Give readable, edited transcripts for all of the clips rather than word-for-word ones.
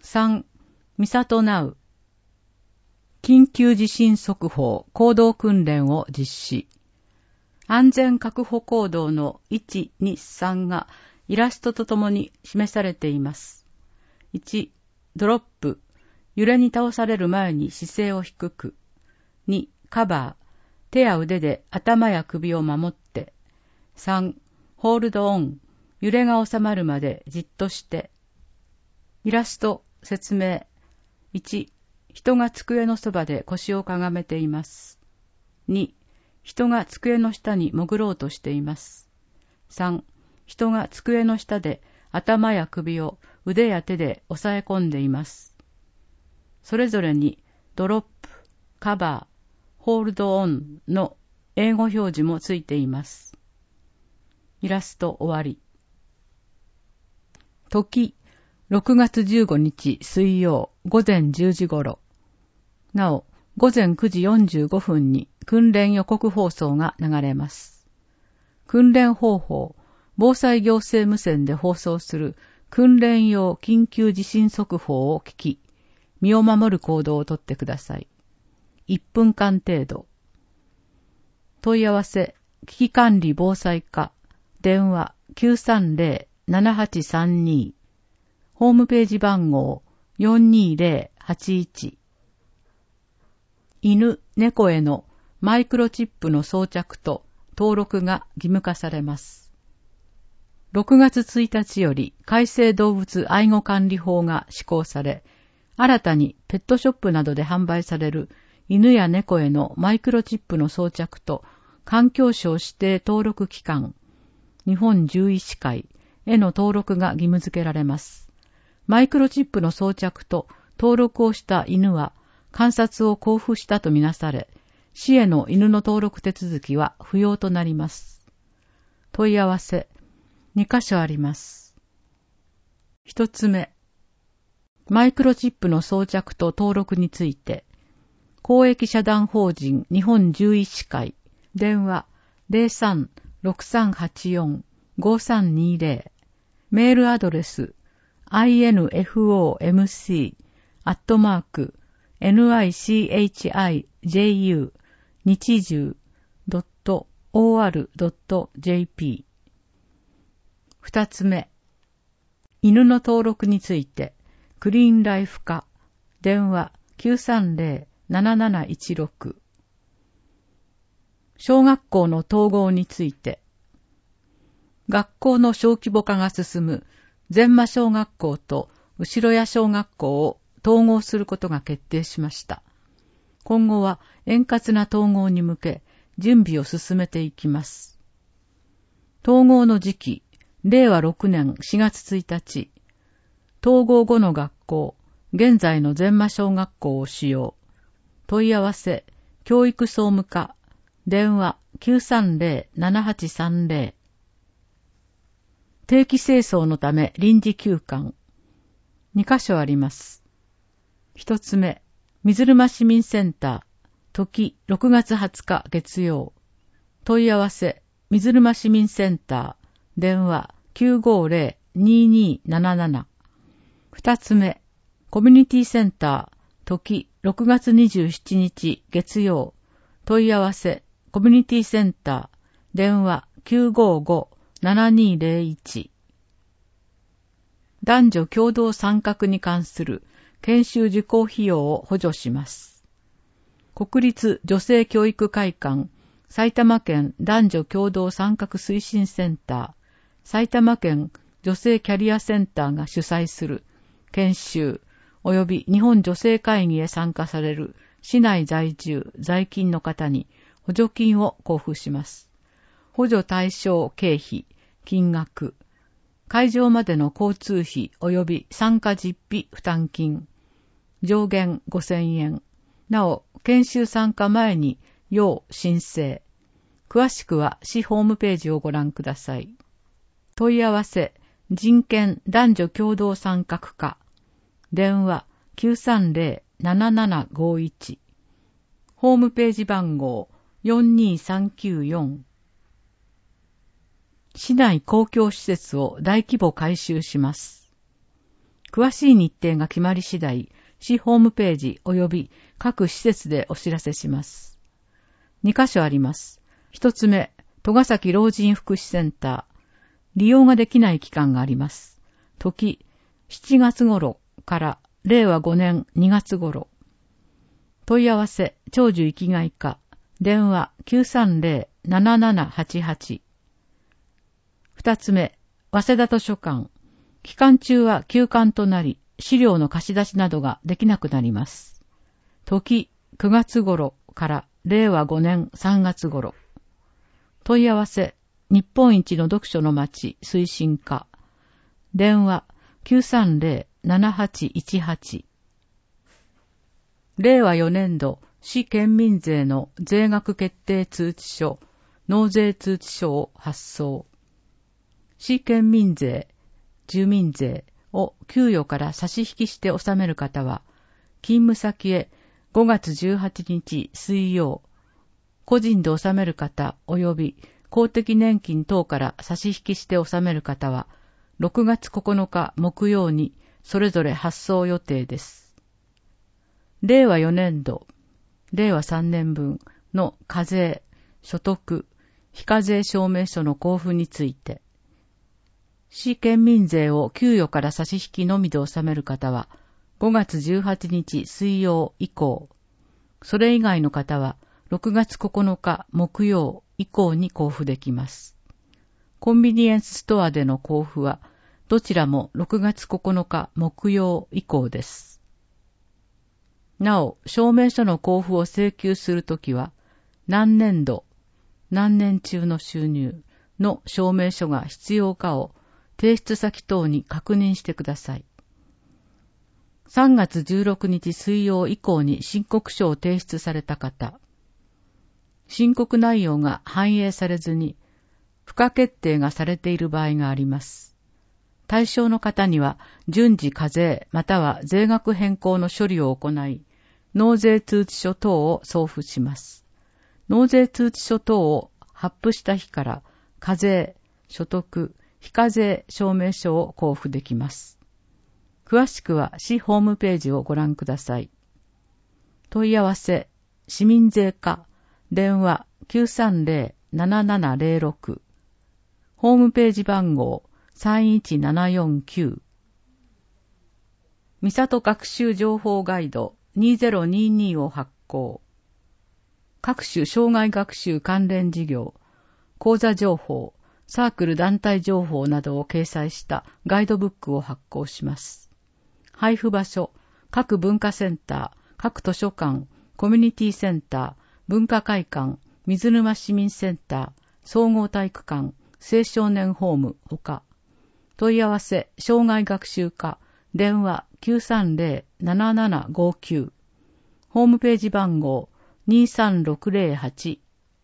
3、みさとなう。緊急地震速報行動訓練を実施。安全確保行動の1、2、3がイラストとともに示されています。1、ドロップ。揺れに倒される前に姿勢を低く。2、カバー。手や腕で頭や首を守って。3、ホールドオン。揺れが収まるまでじっとして。イラスト、説明。1、人が机のそばで腰をかがめています。2、人が机の下に潜ろうとしています。3、人が机の下で頭や首を腕や手で押さえ込んでいます。それぞれにドロップ、カバー、ホールドオンの英語表示もついています。イラスト終わり。時、6月15日水曜午前10時頃。なお、午前9時45分に訓練予告放送が流れます。訓練方法、防災行政無線で放送する訓練用緊急地震速報を聞き、身を守る行動をとってください。1分間程度。問い合わせ、危機管理防災課、電話 930-7832、ホームページ番号 42081。犬、猫へのマイクロチップの装着と登録が義務化されます。6月1日より改正動物愛護管理法が施行され、新たにペットショップなどで販売される犬や猫へのマイクロチップの装着と環境省指定登録機関、日本獣医師会への登録が義務付けられます。マイクロチップの装着と登録をした犬は観察を交付したとみなされ、市への犬の登録手続きは不要となります。問い合わせ、2カ所あります。1つ目、マイクロチップの装着と登録について、公益社団法人日本獣医師会、電話 03-6384-5320、メールアドレス infomc@nichiju 日獣 .or.jp。 二つ目、犬の登録について、クリーンライフ課、電話 930-7716。小学校の統合について、学校の小規模化が進む前間小学校と後谷小学校を統合することが決定しました。今後は円滑な統合に向け準備を進めていきます。統合の時期、令和6年4月1日、統合後の学校、現在の前間小学校を使用。問い合わせ、教育総務課、電話 930-7830。定期清掃のため臨時休館。2カ所あります。1つ目、水沼市民センター、時6月20日月曜。問い合わせ、水沼市民センター、電話 950-2277。2つ目、コミュニティセンター、時6月27日月曜。問い合わせ、コミュニティセンター、電話 955-7201。男女共同参画に関する研修受講費用を補助します。国立女性教育会館、埼玉県男女共同参画推進センター、埼玉県女性キャリアセンターが主催する研修及び日本女性会議へ参加される市内在住在勤の方に補助金を交付します。補助対象経費、金額、会場までの交通費及び参加実費負担金、上限5000円。なお、研修参加前に要申請。詳しくは市ホームページをご覧ください。問い合わせ、人権男女共同参画課。電話 930-7751。ホームページ番号42394。市内公共施設を大規模改修します。 詳しい日程が決まり次第、市ホームページ及び各施設でお知らせします。2カ所あります。1つ目、戸ヶ崎老人福祉センター。利用ができない期間があります。時、7月頃から令和5年2月頃。問い合わせ、長寿生きがい課。電話 930-7788。2つ目、早稲田図書館。期間中は休館となり、資料の貸し出しなどができなくなります。時、9月頃から令和5年3月頃。問い合わせ、日本一の読書の街推進課。電話 930-7818。令和4年度市県民税の税額決定通知書、納税通知書を発送。市県民税、住民税を給与から差し引きして納める方は、勤務先へ5月18日水曜、個人で納める方及び公的年金等から差し引きして納める方は、6月9日木曜にそれぞれ発送予定です。令和4年度、令和3年分の課税、所得、非課税証明書の交付について、市県民税を給与から差し引きのみで納める方は、5月18日水曜以降、それ以外の方は、6月9日木曜以降に交付できます。コンビニエンスストアでの交付は、どちらも6月9日木曜以降です。なお、証明書の交付を請求するときは、何年度、何年中の収入の証明書が必要かを提出先等に確認してください。3月16日水曜以降に申告書を提出された方、申告内容が反映されずに、付加決定がされている場合があります。対象の方には、順次課税または税額変更の処理を行い、納税通知書等を送付します。納税通知書等を発付した日から、課税、所得、非課税証明書を交付できます。詳しくは市ホームページをご覧ください。問い合わせ、市民税課、電話 930-7706。ホームページ番号31749。三郷学習情報ガイド2022を発行。各種障害学習関連事業、講座情報、サークル団体情報などを掲載したガイドブックを発行します。配布場所、各文化センター、各図書館、コミュニティセンター、文化会館、水沼市民センター、総合体育館、青少年ホームほか、問い合わせ、障害学習課、電話 930-7759。ホームページ番号23608。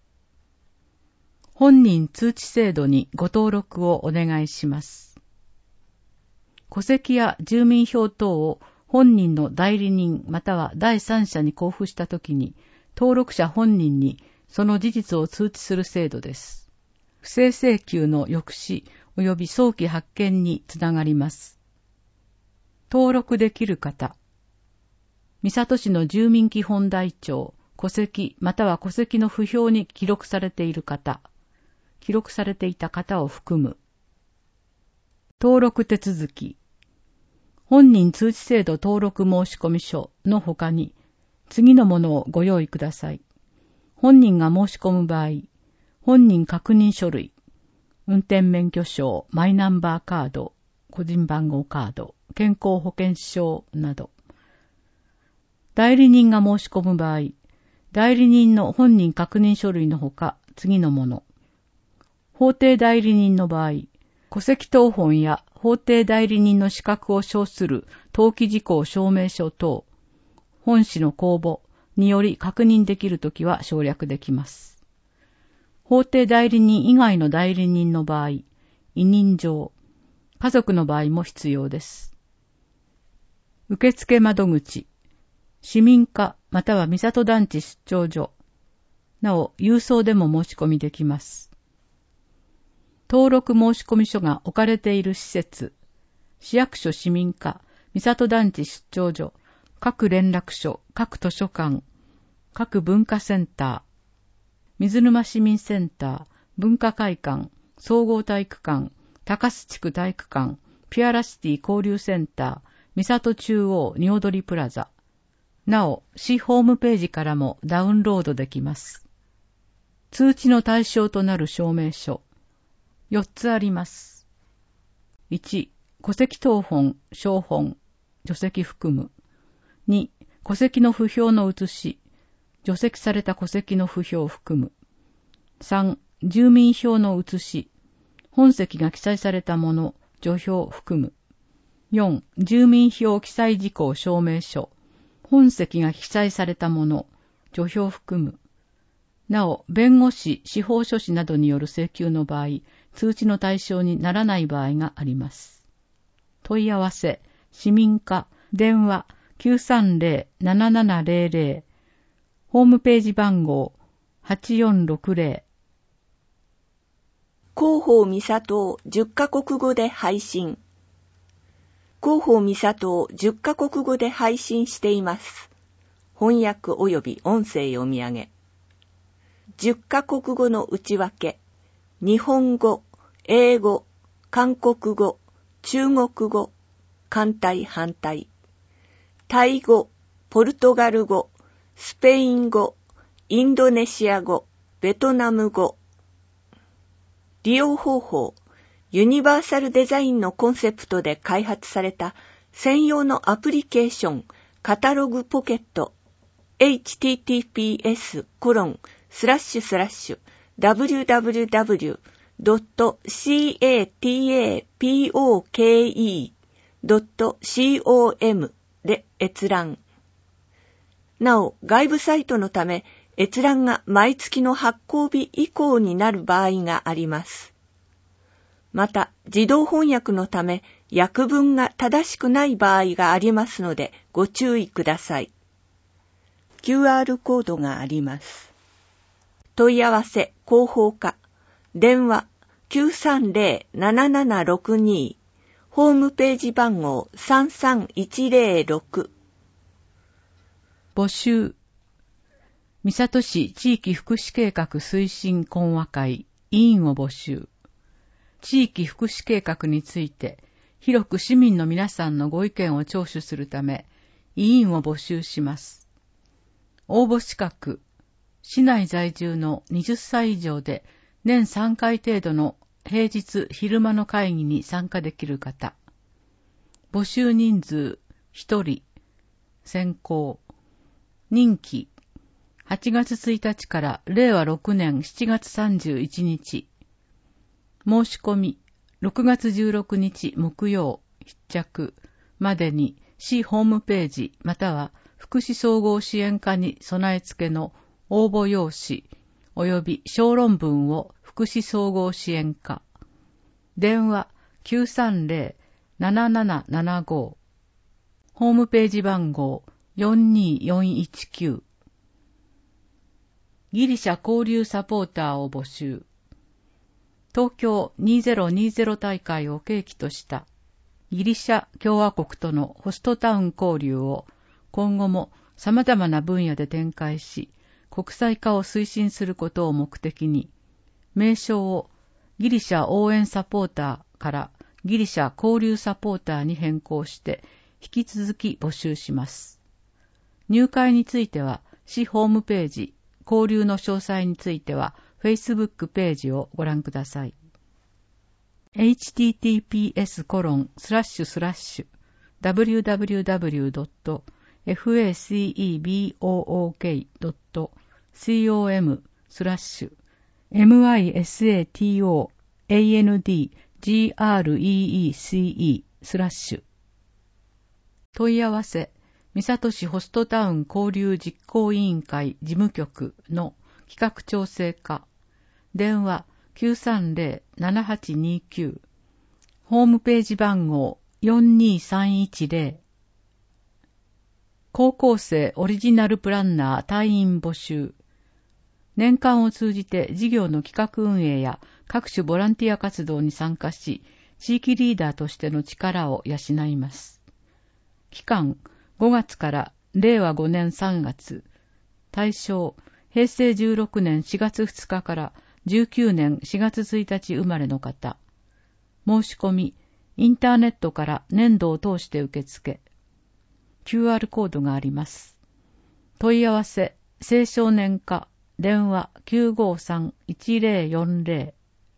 本人通知制度にご登録をお願いします。戸籍や住民票等を本人の代理人または第三者に交付したときに、登録者本人にその事実を通知する制度です。不正請求の抑止及び早期発見につながります。登録できる方、三郷市の住民基本台帳、戸籍または戸籍の不評に記録されている方、記録されていた方を含む。登録手続き。本人通知制度登録申込書の他に、次のものをご用意ください。本人が申し込む場合、本人確認書類、運転免許証、マイナンバーカード、個人番号カード、健康保険証など。代理人が申し込む場合、代理人の本人確認書類のほか、次のもの。法定代理人の場合、戸籍謄本や法定代理人の資格を称する登記事項証明書等、本紙の公募により確認できるときは省略できます。法定代理人以外の代理人の場合、委任状、家族の場合も必要です。受付窓口、市民課または三郷団地出張所、なお郵送でも申し込みできます。登録申込書が置かれている施設、市役所市民課、 三郷団地出張所、各連絡所、各図書館、各文化センター、水沼市民センター、文化会館、総合体育館、高須地区体育館、ピュアラシティ交流センター、三郷中央におどりプラザ。なお、市ホームページからもダウンロードできます。通知の対象となる証明書。4つあります。1、戸籍謄本、抄本、除籍含む。2、戸籍の不評の写し、除籍された戸籍の不評を含む。3、住民票の写し、本籍が記載されたもの、除票を含む。4、住民票記載事項証明書、本籍が記載されたもの、除票を含む。なお、弁護士、司法書士などによる請求の場合、通知の対象にならない場合があります。問い合わせ、市民課、電話 930-7700、ホームページ番号8460。 広報三郷を10カ国語で配信。広報三郷を10カ国語で配信しています。翻訳及び音声読み上げ。10カ国語の内訳。日本語、英語、韓国語、中国語、簡体反対。タイ語、ポルトガル語、スペイン語、インドネシア語、ベトナム語。利用方法。ユニバーサルデザインのコンセプトで開発された専用のアプリケーションカタログポケット https://www.catapoke.com で閲覧。なお、外部サイトのため閲覧が毎月の発行日以降になる場合があります。また、自動翻訳のため、訳文が正しくない場合がありますので、ご注意ください。QR コードがあります。問い合わせ、広報課、電話 930-7762、ホームページ番号33106。 募集。三郷市地域福祉計画推進懇話会委員を募集。地域福祉計画について広く市民の皆さんのご意見を聴取するため委員を募集します。応募資格、市内在住の20歳以上で年3回程度の平日昼間の会議に参加できる方。募集人数1人。選考。任期8月1日から令和6年7月31日。申し込み、6月16日木曜必着までに市ホームページまたは福祉総合支援課に備え付けの応募用紙及び小論文を福祉総合支援課。電話 930-7775。ホームページ番号42419。ギリシャ交流サポーターを募集。東京2020大会を契機としたギリシャ共和国とのホストタウン交流を今後も様々な分野で展開し、国際化を推進することを目的に、名称をギリシャ応援サポーターからギリシャ交流サポーターに変更して引き続き募集します。入会については市ホームページ、交流の詳細についてはFacebook ページをご覧ください。https://www.facebook.com/misatoandgreece/ 問い合わせ、三郷市ホストタウン交流実行委員会事務局の企画調整課。電話 930-7829。ホームページ番号42310。高校生オリジナルプランナー隊員募集。年間を通じて事業の企画運営や各種ボランティア活動に参加し、地域リーダーとしての力を養います。 期間5月から令和5年3月。対象、平成16年4月2日から19年4月1日生まれの方。申し込み、インターネットから年度を通して受付。QR コードがあります。問い合わせ、青少年課、電話 953-1040。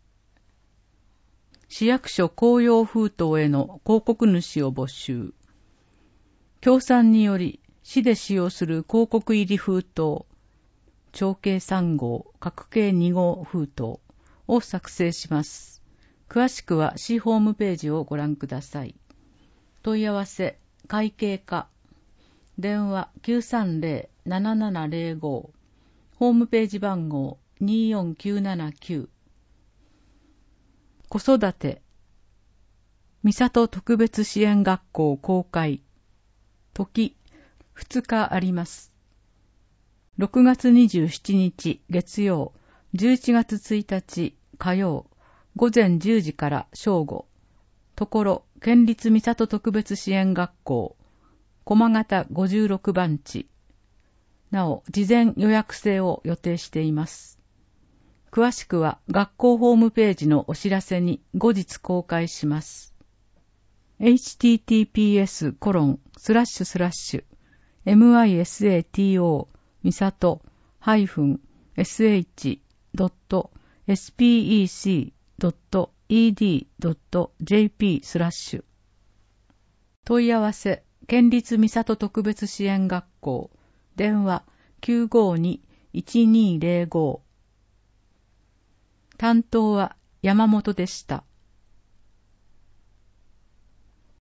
市役所公用封筒への広告主を募集。協賛により、市で使用する広告入り封筒、長径3号、角径2号封筒を作成します。詳しくは市ホームページをご覧ください。問い合わせ、会計課、電話 930-7705、ホームページ番号24979。子育て、三郷特別支援学校公開、時、2日あります。6月27日月曜、11月1日火曜、午前10時から正午。ところ、県立三郷特別支援学校、駒形56番地。なお、事前予約制を予定しています。詳しくは学校ホームページのお知らせに後日公開します。https://misato misato-sh.spec.ed.jp/ 問い合わせ、県立三郷特別支援学校、電話 952-1205。担当は山本でした。